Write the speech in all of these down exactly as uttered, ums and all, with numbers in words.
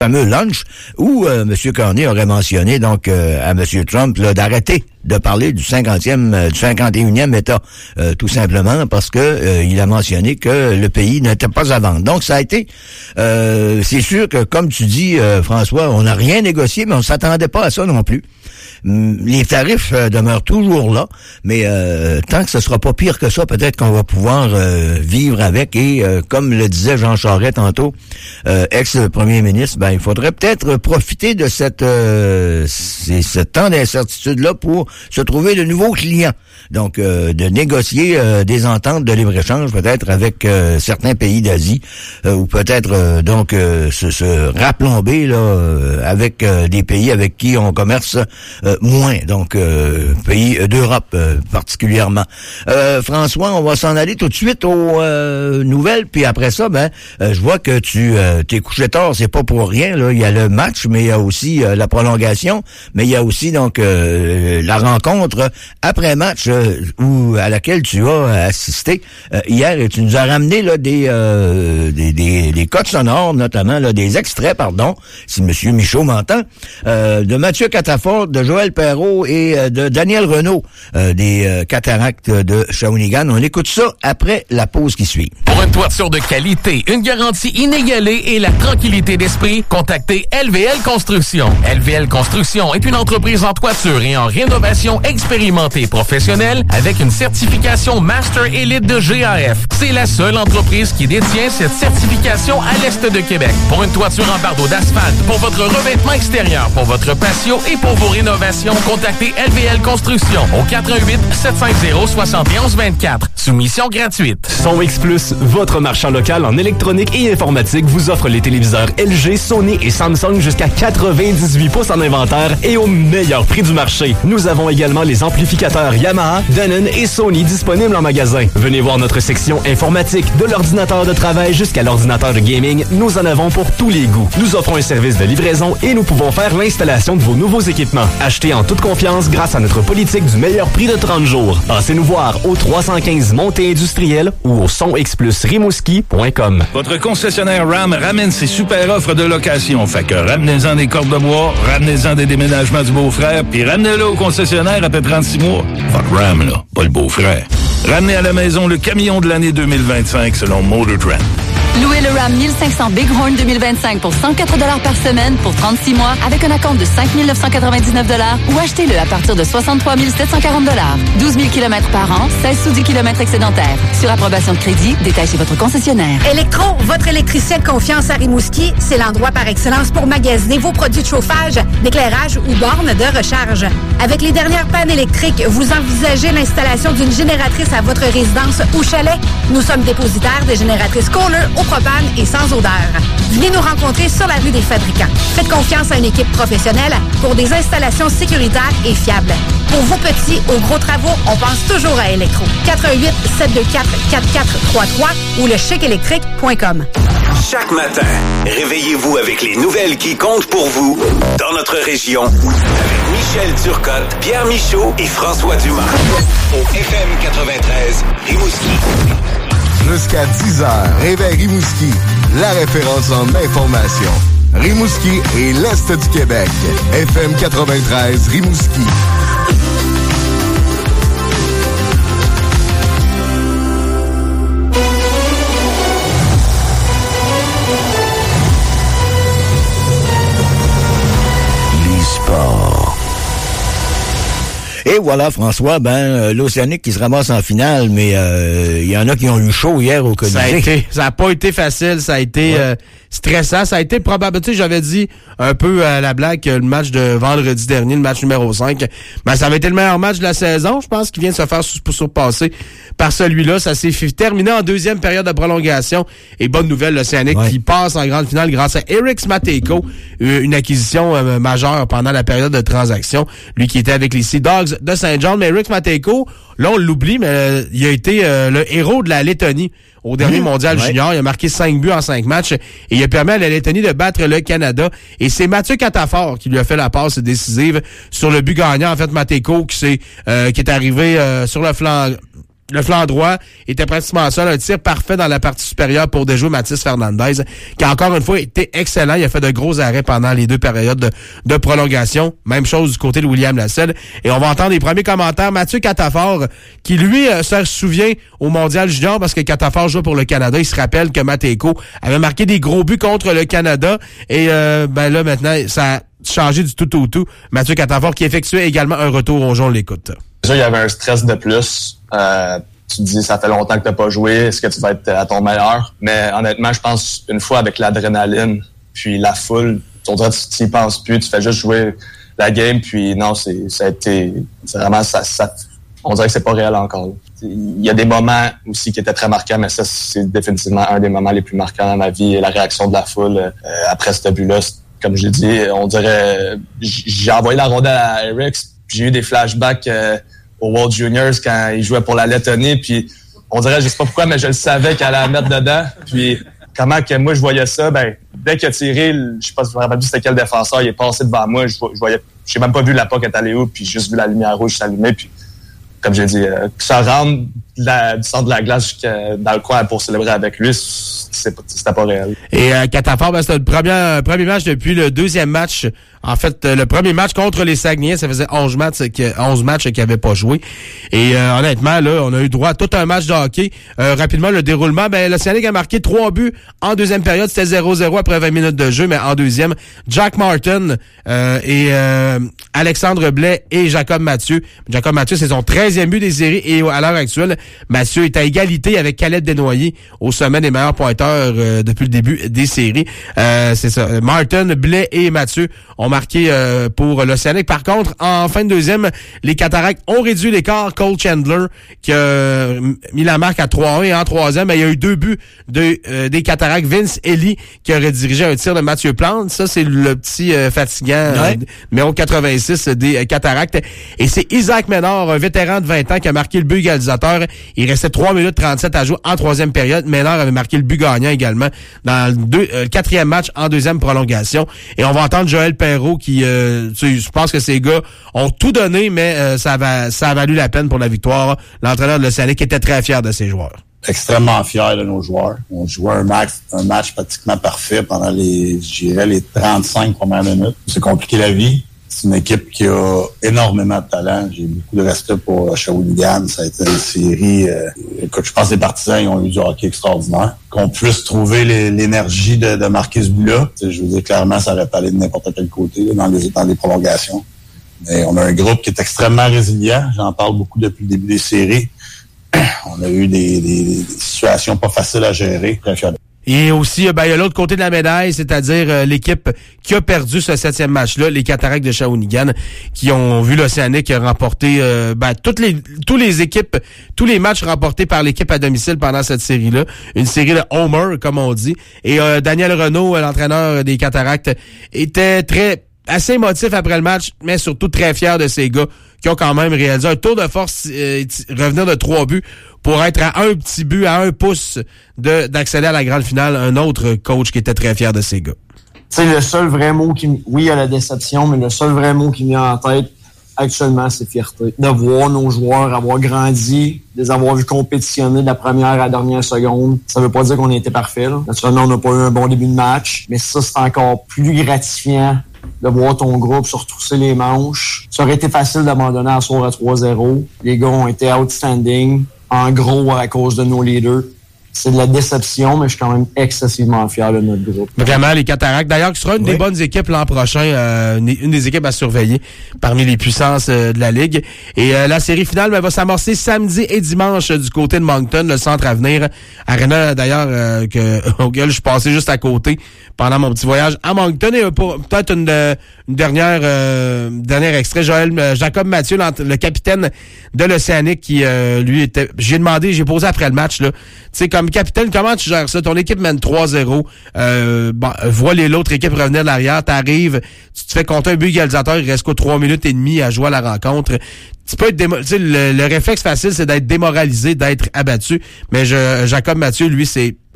fameux lunch où euh, M. Carney aurait mentionné donc euh, à M. Trump là, d'arrêter de parler du cinquantième, euh, du cinquante et unième État, euh, tout simplement parce que euh, il a mentionné que le pays n'était pas à vendre. Donc ça a été, euh, c'est sûr que comme tu dis euh, François, on n'a rien négocié, mais on s'attendait pas à ça non plus. Les tarifs euh, demeurent toujours là, mais euh, tant que ce sera pas pire que ça, peut-être qu'on va pouvoir euh, vivre avec. Et euh, comme le disait Jean Charest tantôt, euh, ex-premier ministre, ben il faudrait peut-être profiter de cette euh, c'est, ce temps d'incertitude-là pour se trouver de nouveaux clients. Donc, euh, de négocier euh, des ententes de libre-échange peut-être avec euh, certains pays d'Asie, euh, ou peut-être euh, donc euh, se, se raplomber là euh, avec euh, des pays avec qui on commerce euh, moins, donc euh, pays d'Europe euh, particulièrement. Euh, François, on va s'en aller tout de suite aux euh, nouvelles, puis après ça, ben euh, je vois que tu euh, t'es couché tard, c'est pas pour rien. Là, il y a le match, mais il y a aussi euh, la prolongation, mais il y a aussi donc euh, la rencontre après match euh, où à laquelle tu as assisté euh, hier, et tu nous as ramené là des euh, des, des des codes sonores, notamment là des extraits, pardon, si Monsieur Michaud m'entend, euh, de Mathieu Catafort, de Joël Perreault et euh, de Daniel Renaud, euh, des euh, cataractes de Shawinigan. On écoute ça après la pause qui suit. Pour une toiture de qualité, une garantie inégalée et la tranquillité d'esprit, contactez L V L Construction. L V L Construction est une entreprise en toiture et en rénovation expérimentée professionnelle avec une certification Master Elite de G A F. C'est la seule entreprise qui détient cette certification à l'est de Québec. Pour une toiture en bardeau d'asphalte, pour votre revêtement extérieur, pour votre patio et pour vos rénovations, contactez L V L Construction au quatre un huit, sept cinq zéro, six un deux quatre. Soumission gratuite. SonX Plus, votre marchand local en électronique et informatique, vous offre les téléviseurs L G, Sony et Samsung jusqu'à quatre-vingt-dix-huit pouces en inventaire et au meilleur prix du marché. Nous avons également les amplificateurs Yamaha, Denon et Sony disponibles en magasin. Venez voir notre section informatique, de l'ordinateur de travail jusqu'à l'ordinateur de gaming, nous en avons pour tous les goûts. Nous offrons un service de livraison et nous pouvons faire l'installation de vos nouveaux équipements. Achetez en toute confiance grâce à notre politique du meilleur prix de trente jours. Passez nous voir au trois cent quinze Montée Industrielle ou au son x plus rimouski point com. Votre concessionnaire Ram ramène ses super offres de location. Fait que ramenez-en des cordes de bois, ramenez-en des déménagements du beau-frère, puis ramenez-le au concessionnaire après trente-six mois. Votre Ram, là, pas le beau-frère. Ramenez à la maison le camion de l'année deux mille vingt-cinq selon Motor Trend. Louez le Ram mille cinq cents Bighorn deux mille vingt-cinq pour cent quatre dollars par semaine pour trente-six mois avec un acompte de cinq mille neuf cent quatre-vingt-dix-neuf dollars ou achetez-le à partir de soixante-trois mille sept cent quarante dollars. douze mille kilomètres par an, seize sous dix kilomètres excédentaires. Sur approbation de crédit, détail chez votre concessionnaire. Electro, votre électricien de confiance à Rimouski, c'est l'endroit par excellence pour magasiner vos produits de chauffage, d'éclairage ou bornes de recharge. Avec les dernières pannes électriques, vous envisagez l'installation d'une génératrice à votre résidence ou chalet? Nous sommes dépositaires des génératrices Kohler au propane et sans odeur. Venez nous rencontrer sur la rue des Fabricants. Faites confiance à une équipe professionnelle pour des installations sécuritaires et fiables. Pour vos petits ou gros travaux, on pense toujours à Electro. quatre un huit, sept deux quatre, quatre quatre trois trois ou le chic électrique point com. Chaque matin, réveillez-vous avec les nouvelles qui comptent pour vous dans notre région. Avec Michel Turcotte, Pierre Michaud et François Dumas. Au F M quatre-vingt-treize, Rimouski. Jusqu'à dix heures, Réveil Rimouski, la référence en information. Rimouski et l'Est du Québec. F M quatre-vingt-treize, Rimouski. Les sports. Et voilà, François, ben euh, l'Océanique qui se ramasse en finale, mais il euh, y en a qui ont eu chaud hier au Colisée. Ça a été, ça a pas été facile, ça a été ouais. euh, stressant, ça a été probable. Tu sais, j'avais dit un peu à la blague que le match de vendredi dernier, le match numéro cinq, ben ça avait été le meilleur match de la saison, je pense, qui vient de se faire surpasser par celui-là. Ça s'est terminé en deuxième période de prolongation. Et bonne nouvelle, l'Océanique ouais. qui passe en grande finale grâce à Eric Matejko, une acquisition euh, majeure pendant la période de transaction. Lui qui était avec les Sea Dogs de Saint-Jean, mais Eric Matejko, là on l'oublie, mais euh, il a été euh, le héros de la Lettonie au dernier mmh, mondial ouais. junior. Il a marqué cinq buts en cinq matchs et il a permis à la Lettonie de battre le Canada. Et c'est Mathieu Catafort qui lui a fait la passe décisive sur le but gagnant. En fait, Matejko qui, c'est, euh, qui est arrivé euh, sur le flanc le flanc droit était pratiquement seul. Un tir parfait dans la partie supérieure pour déjouer Mathis Fernandez, qui a encore une fois été excellent. Il a fait de gros arrêts pendant les deux périodes de, de prolongation. Même chose du côté de William Lasselle. Et on va entendre les premiers commentaires. Mathieu Catafort, qui lui euh, se souvient au Mondial Junior, parce que Catafort joue pour le Canada. Il se rappelle que Mateko avait marqué des gros buts contre le Canada. Et euh, ben là, maintenant, ça a changé du tout au tout. Mathieu Catafort qui effectuait également un retour au jeu. On l'écoute. Déjà, il y avait un stress de plus. Euh, tu te dis, ça fait longtemps que tu n'as pas joué. Est-ce que tu vas être à ton meilleur? Mais honnêtement, je pense, une fois avec l'adrénaline, puis la foule, on dirait que tu n'y penses plus. Tu fais juste jouer la game. Puis non, c'est, ça a été... C'est vraiment... Ça, ça, on dirait que c'est pas réel encore. Il y a des moments aussi qui étaient très marquants, mais ça, c'est définitivement un des moments les plus marquants dans ma vie. Et la réaction de la foule euh, après ce but-là, comme je l'ai dit, on dirait... J'ai envoyé la rondelle à Eric, puis j'ai eu des flashbacks... Euh, au World Juniors quand il jouait pour la Lettonie, puis on dirait, je sais pas pourquoi, mais je le savais qu'elle allait la mettre dedans. Puis comment que moi je voyais ça, ben dès qu'il a tiré, je sais pas si vous vous rappelez c'était quel défenseur, il est passé devant moi, je, je voyais, j'ai même pas vu la puck est allée où, puis juste vu la lumière rouge s'allumer, puis comme j'ai dit, euh, que ça rentre la, du centre de la glace jusqu'à, dans le coin pour célébrer avec lui, c'est, c'était pas réel. Et euh, Catafort, ben, c'était le premier, premier match depuis le deuxième match. En fait, euh, le premier match contre les Saguenayens, ça faisait onze matchs, onze matchs qu'il n'avait pas joué. Et euh, honnêtement, là, on a eu droit à tout un match de hockey. Euh, rapidement, le déroulement, ben l'Océanique a marqué trois buts en deuxième période. C'était zéro zéro après vingt minutes de jeu, mais en deuxième, Jack Martin euh, et euh, Alexandre Blais et Jacob Mathieu. Jacob Mathieu, c'est son treizième but des séries et à l'heure actuelle, Mathieu est à égalité avec Caleb Desnoyers au sommet des meilleurs pointeurs euh, depuis le début des séries. Euh, c'est ça. Martin, Blais et Mathieu ont marqué euh, pour l'Océanique. Par contre, en fin de deuxième, les Cataractes ont réduit l'écart. Cole Chandler qui a euh, mis la marque à trois un et en troisième, ben, il y a eu deux buts de, euh, des Cataractes. Vince Ely qui aurait dirigé un tir de Mathieu Plante. Ça, c'est le petit euh, fatigant ouais. euh, numéro quatre-vingt-six des euh, Cataractes. Et c'est Isaac Ménard, un vétéran de vingt ans, qui a marqué le but égalisateur. Il restait trois minutes trente-sept à jouer en troisième période. Ménard avait marqué le but gagnant également dans le, deux, euh, le quatrième match en deuxième prolongation. Et on va entendre Joël Perrault qui, euh, tu sais, je pense que ces gars ont tout donné, mais euh, ça, va, ça a valu la peine pour la victoire. L'entraîneur de l'Océanique était très fier de ses joueurs. Extrêmement fier de nos joueurs. On jouait un match, un match pratiquement parfait pendant les, je dirais, les trente-cinq premières minutes. C'est compliqué la vie. C'est une équipe qui a énormément de talent. J'ai beaucoup de respect pour Shawinigan. Ça a été une série... Euh, écoute, je pense que les partisans ils ont eu du hockey extraordinaire. Qu'on puisse trouver les, l'énergie de, de marquer ce but-là. Je veux dire, clairement, ça aurait pas allé de n'importe quel côté là, dans, les, dans les prolongations. Mais on a un groupe qui est extrêmement résilient. J'en parle beaucoup depuis le début des séries. On a eu des, des, des situations pas faciles à gérer. Très fier. Et aussi, ben, il y a l'autre côté de la médaille, c'est-à-dire euh, l'équipe qui a perdu ce septième match-là, les Cataractes de Shawinigan, qui ont vu l'Océanique remporter euh, ben, toutes les tous les équipes, tous les matchs remportés par l'équipe à domicile pendant cette série-là. Une série de homer, comme on dit. Et euh, Daniel Renaud, l'entraîneur des Cataractes, était très assez émotif après le match, mais surtout très fier de ces gars qui ont quand même réalisé un tour de force, euh, revenir de trois buts pour être à un petit but, à un pouce de d'accéder à la grande finale. Un autre coach qui était très fier de ces gars. Tu sais, le seul vrai mot qui... Oui, il y a la déception, mais le seul vrai mot qui me vient en tête actuellement, c'est fierté. De voir nos joueurs avoir grandi, de les avoir vus compétitionner de la première à la dernière seconde. Ça veut pas dire qu'on a été parfait. Là. Naturellement, on n'a pas eu un bon début de match, mais ça, c'est encore plus gratifiant de voir ton groupe se retrousser les manches. Ça aurait été facile d'abandonner à soir à trois zéro. Les gars ont été outstanding, en gros à cause de nos leaders. C'est de la déception, mais je suis quand même excessivement fier de notre groupe. Vraiment, les Cataractes. D'ailleurs, qui sera une oui. des bonnes équipes l'an prochain, euh, une, une des équipes à surveiller parmi les puissances euh, de la Ligue. Et euh, la série finale ben, va s'amorcer samedi et dimanche euh, du côté de Moncton, le Centre Avenir. Arena, d'ailleurs, euh, que, auquel je suis passé juste à côté pendant mon petit voyage à Moncton. Et euh, pour peut-être une, une dernière euh, dernier extrait, Joël euh, Jacob Mathieu, le capitaine de l'Océanique, qui euh, lui était... J'ai demandé, j'ai posé après le match, là, tu sais, comme capitaine, comment tu gères ça? Ton équipe mène trois zéro. Euh, bon, vois les l'autre équipe revenir de l'arrière. T'arrives, tu te fais compter un but égalisateur. Il reste quoi, trois minutes et demie à jouer à la rencontre. Tu peux être démo- tu sais, le, le réflexe facile, c'est d'être démoralisé, d'être abattu. Mais je, Jacob Mathieu, lui, c'est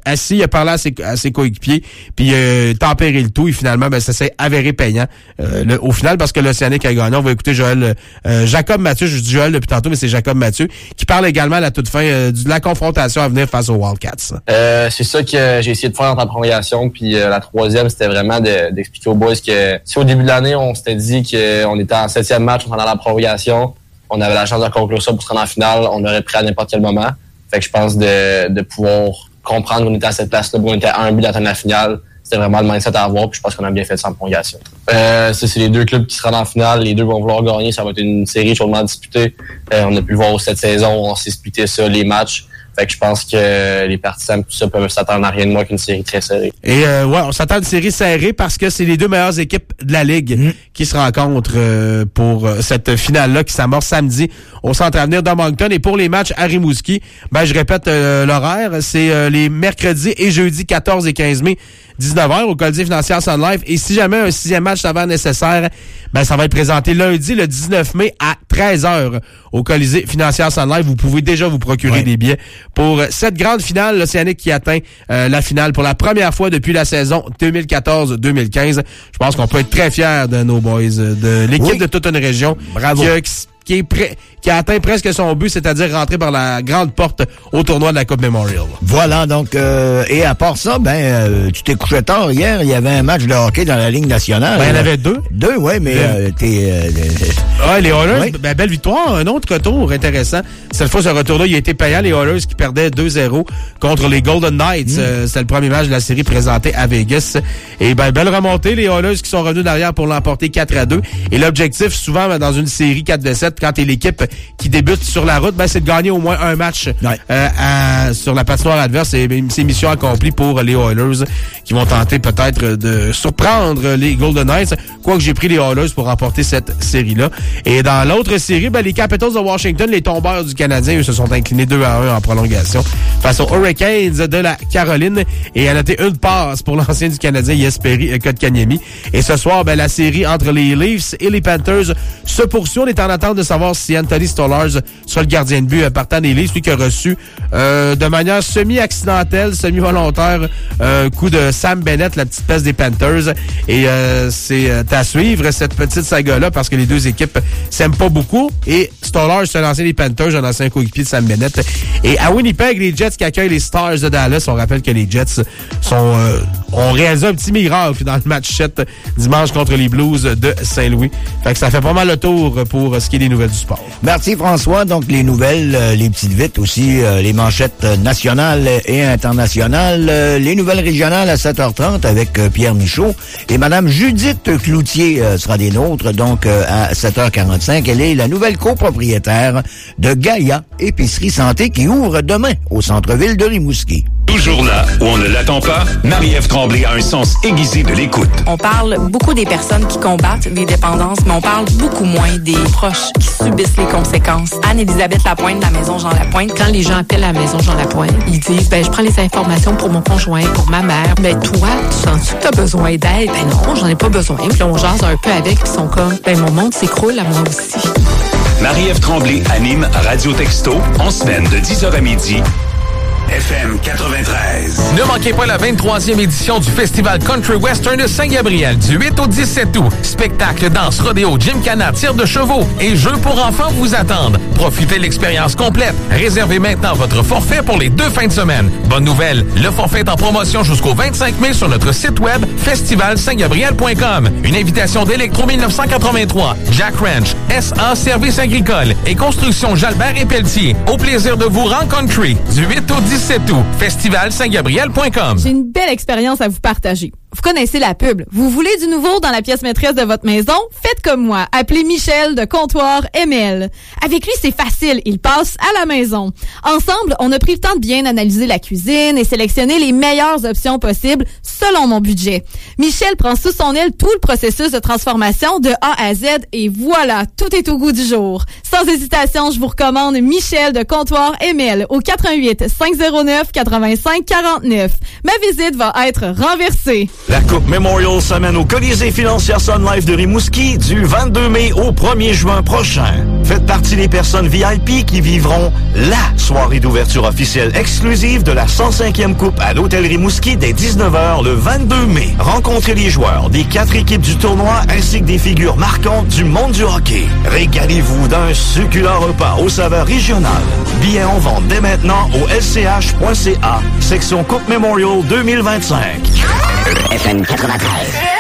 assis, il a parlé à ses, à ses coéquipiers, puis euh, tempéré le tout, et finalement, ben, ça s'est avéré payant euh, le, au final, parce que l'Océanique a gagné. On va écouter Joël, euh, Jacob Mathieu, je dis Joël depuis tantôt, mais c'est Jacob Mathieu, qui parle également à la toute fin euh, de la confrontation à venir face aux Wildcats. Euh, c'est ça que j'ai essayé de faire dans la prolongation, puis euh, la troisième, c'était vraiment de, d'expliquer aux boys que si au début de l'année, on s'était dit qu'on était en septième match, on était dans la prolongation, on avait la chance de conclure ça pour se rendre en finale, on aurait pris à n'importe quel moment. Fait que je pense de, de pouvoir comprendre qu'on était à cette place-là, qu'on était à un but d'atteindre la finale. C'était vraiment le mindset à avoir, puis je pense qu'on a bien fait ça en prolongation. Euh, ça, c'est les deux clubs qui se rendent en finale. Les deux vont vouloir gagner. Ça va être une série chaudement disputée. Euh, on a pu le voir cette saison. On s'est splitté ça, les matchs. Fait que je pense que les partisans tout ça peuvent s'attendre à rien de moins qu'une série très serrée. Et euh, ouais, on s'attend à une série serrée parce que c'est les deux meilleures équipes de la Ligue mmh. qui se rencontrent euh, pour euh, cette finale-là qui s'amorce samedi au Centre Avenir de Moncton. Et pour les matchs à Rimouski, ben je répète euh, l'horaire, c'est euh, les mercredis et jeudis quatorze et quinze mai, dix-neuf heures au Colisée Financière Sun Life. Et si jamais un sixième match s'avère nécessaire, ben ça va être présenté lundi le dix-neuf mai à treize heures au Colisée Financière Sun Life. Vous pouvez déjà vous procurer ouais. des billets pour cette grande finale, l'Océanique qui atteint euh, la finale pour la première fois depuis la saison deux mille quatorze deux mille quinze. Je pense qu'on peut être très fiers de nos boys, de l'équipe oui. de toute une région. Bravo. Qui a, qui est prêt, qui a atteint presque son but, c'est-à-dire rentrer par la grande porte au tournoi de la Coupe Memorial. Voilà, donc, euh, et à part ça, ben, euh, tu t'es couché tard hier, il y avait un match de hockey dans la Ligue nationale. Ben, il y en avait deux. Deux, oui, mais euh, t'es... Euh, ouais, les Oilers, oui. ben, belle victoire, un autre retour intéressant. Cette fois, ce retour-là, il a été payant, les Oilers qui perdaient deux zéro contre les Golden Knights. Mm. Euh, c'était le premier match de la série présenté à Vegas. Et ben, belle remontée, les Oilers qui sont revenus derrière pour l'emporter quatre à deux. Et l'objectif, souvent, ben, dans une série quatre à sept, quand t'es l'équipe qui débute sur la route, ben, c'est de gagner au moins un match ouais. euh, à, sur la patinoire adverse. Et c'est mission accomplie pour les Oilers qui vont tenter peut-être de surprendre les Golden Knights. Quoique j'ai pris les Oilers pour remporter cette série-là. Et dans l'autre série, ben, les Capitals de Washington, les tombeurs du Canadien, eux se sont inclinés deux à un en prolongation face aux Hurricanes de la Caroline. Et a noté une passe pour l'ancien du Canadien, Jesperi Kotkaniemi. Et ce soir, ben, la série entre les Leafs et les Panthers se poursuit. On est en attente de savoir si Anthony Stolarz sera le gardien de but partant des Leafs, lui qui a reçu euh, de manière semi-accidentelle, semi-volontaire, un euh, coup de Sam Bennett, la petite peste des Panthers. Et euh, c'est à suivre cette petite saga-là parce que les deux équipes s'aiment pas beaucoup. Et Stolarz, c'est un ancien des Panthers, un ancien coéquipier de Sam Bennett. Et à Winnipeg, les Jets qui accueillent les Stars de Dallas, on rappelle que les Jets sont euh, ont réalisé un petit miracle dans le match sept dimanche contre les Blues de Saint-Louis. Fait que ça fait pas mal le tour pour ce qui est des nouvelles du sport. Merci François. Donc les nouvelles, euh, les petites vites aussi, euh, les manchettes nationales et internationales, euh, les nouvelles régionales à sept heures trente avec euh, Pierre Michaud et Madame Judith Cloutier euh, sera des nôtres donc euh, à sept heures quarante-cinq. Elle est la nouvelle copropriétaire de Gaïa Épicerie Santé qui ouvre demain au centre-ville de Rimouski. Toujours là où on ne l'attend pas, Marie-Ève Tremblay a un sens aiguisé de l'écoute. On parle beaucoup des personnes qui combattent les dépendances, mais on parle beaucoup moins des proches qui subissent les conséquences. Anne-Élisabeth Lapointe de la Maison Jean Lapointe. Quand les gens appellent à la Maison Jean Lapointe, ils disent, ben je prends les informations pour mon conjoint, pour ma mère. Ben toi, tu sens-tu que t'as besoin d'aide? Ben non, j'en ai pas besoin. Puis on jase un peu avec, puis ils sont comme, ben mon monde s'écroule à moi aussi. Marie-Ève Tremblay anime Radio Texto en semaine de dix heures à midi. F M quatre-vingt-treize. Ne manquez pas la vingt-troisième édition du Festival Country Western de Saint-Gabriel du huit au dix-sept août. Spectacle, danse, rodéo, gymkhana, tir de chevaux et jeux pour enfants vous attendent. Profitez de l'expérience complète. Réservez maintenant votre forfait pour les deux fins de semaine. Bonne nouvelle, le forfait est en promotion jusqu'au vingt-cinq mai sur notre site web festival saint gabriel point com. Une invitation d'Electro mille neuf cent quatre-vingt-trois, Jack Ranch, S A Services agricoles et Construction Jalbert et Pelletier. Au plaisir de vous rencontrer du huit au dix-sept août. festival saint gabriel point com. J'ai une belle expérience à vous partager. Vous connaissez la pub. Vous voulez du nouveau dans la pièce maîtresse de votre maison? Faites comme moi. Appelez Michel de Comptoir M L. Avec lui, c'est facile. Il passe à la maison. Ensemble, on a pris le temps de bien analyser la cuisine et sélectionner les meilleures options possibles selon mon budget. Michel prend sous son aile tout le processus de transformation de A à Z et voilà, tout est au goût du jour. Sans hésitation, je vous recommande Michel de Comptoir M L au quatre un huit, cinq zéro neuf quatre-vingt-cinq quarante-neuf. Ma visite va être renversée. La Coupe Memorial s'amène au Colisée Financière Sun Life de Rimouski du vingt-deux mai au premier juin prochain. Faites partie des personnes V I P qui vivront la soirée d'ouverture officielle exclusive de la cent cinquième Coupe à l'Hôtel Rimouski dès dix-neuf heures le vingt-deux mai. Rencontrez les joueurs des quatre équipes du tournoi ainsi que des figures marquantes du monde du hockey. Régalez-vous d'un succulent repas aux saveurs régionales. Billets en vente dès maintenant au L C H point C A, section Coupe Memorial deux mille vingt-cinq. F M quatre-vingt-treize.